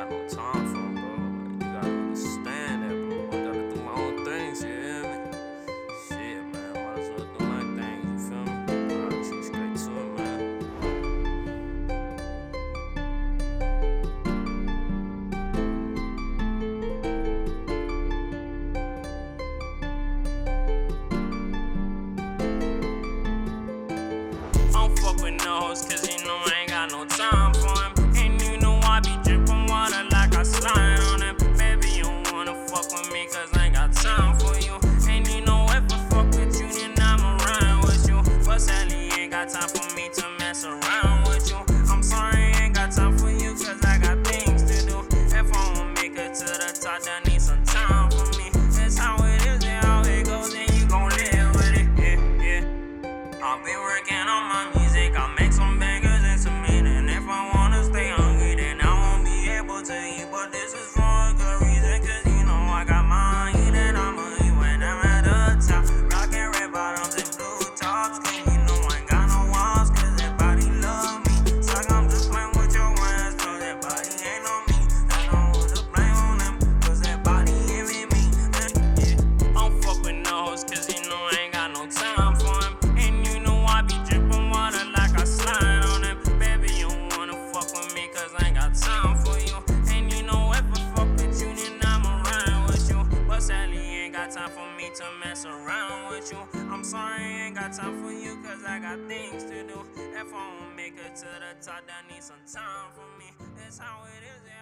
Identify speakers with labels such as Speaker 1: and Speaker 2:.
Speaker 1: got no time for him, bro. Like, you gotta understand that, bro. I gotta do my own things, you hear me? Shit, man, might as well do my things, you feel me? Alright, shoot straight to it, man. I don't fuck with no hoes, cause you know I ain't got no time for him. And you know I be drippin' water like I slide on him. Baby, you don't wanna fuck with me, cause I ain't got time for you. And you know if I fuck with you, then I'ma ride with you. But sadly, ain't got time for me to mess around with you. I'm sorry, ain't got time for you, cause I got things to do. If I wanna make it to the top, I need some time for me. That's how it is and how it goes, and you gon' live with it, yeah. I've been working on my music, I make some bangers and some meat. And if I wanna stay hungry, then I won't be able to eat. But this is for a good reason, cause you know I got mine. And I'ma eat when I'm at the top. Rockin' red bottoms and blue tops, cause you know I ain't got no walls, cause that body love me. So I'm just playing with your ass, cause that body ain't on me. I don't wanna blame on them, cause that body giving me. Yeah, I don't fuck with no hoes, cause you know I ain't got no time for him. And you know I be drippin' water like I slide on him. Baby, you don't wanna fuck with me, cause I ain't got time for you. And you know if I fuck with you, then I'ma ride with you. But sadly, ain't got time for me to mess around with you. I'm sorry, ain't got time for you, cause I got things to do. If I wanna make it to the top, I need some time for me. That's how it is.